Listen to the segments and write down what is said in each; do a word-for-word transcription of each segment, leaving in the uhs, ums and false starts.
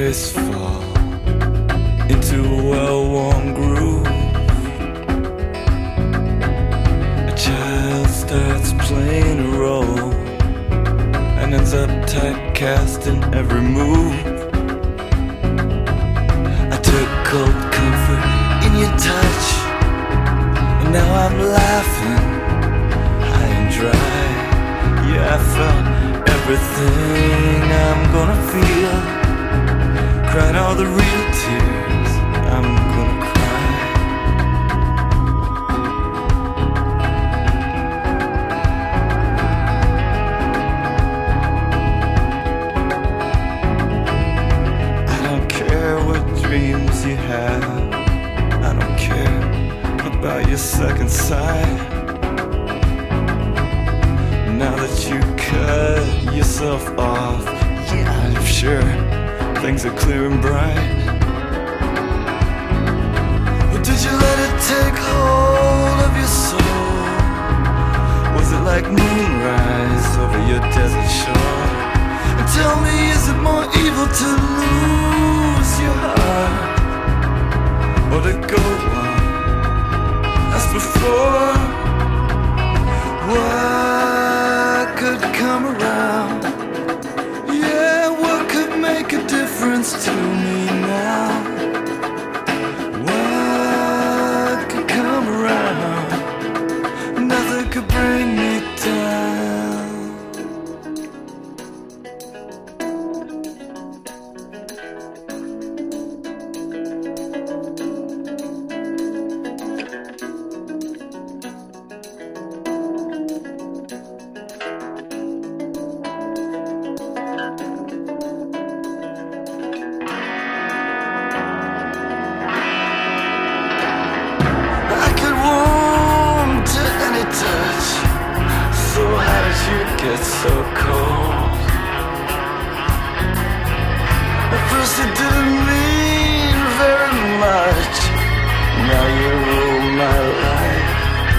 always fall into a well-worn groove. A child starts playing a role and ends up typecast in every move. I took cold comfort in your touch, and now I'm laughing high and dry. Yeah, I felt everything I'm gonna feel, cried all the real tears I'm gonna cry. I don't care what dreams you have, I don't care about your second sight. Now that you cut yourself off, yeah, I'm sure things are clear and bright. Or did you let it take hold of your soul? Was it like moonrise over your desert shore? And tell me, is it more evil to lose your heart, or to go on as before? What could come around? Yeah, what could make a difference to me now? What could come around? Nothing could bring me down. Get so cold. At first it didn't mean very much, now you rule my life.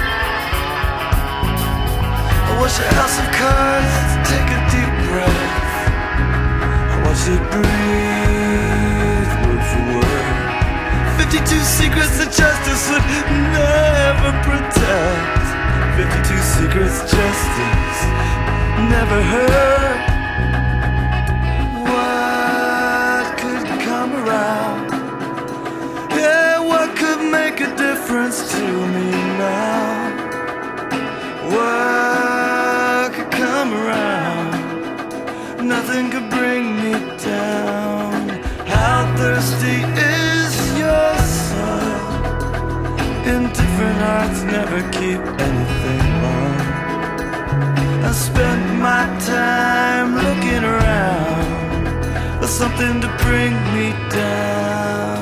I watch a house of cards take a deep breath, I watch it breathe word for word. Fifty-two secrets that justice would never protect. Fifty-two secrets justice never heard. What could come around? Yeah, what could make a difference to me now? What could come around? Nothing could bring me down. How thirsty is your soul? Indifferent hearts never keep anything long. I spent my time looking around for something to bring me down.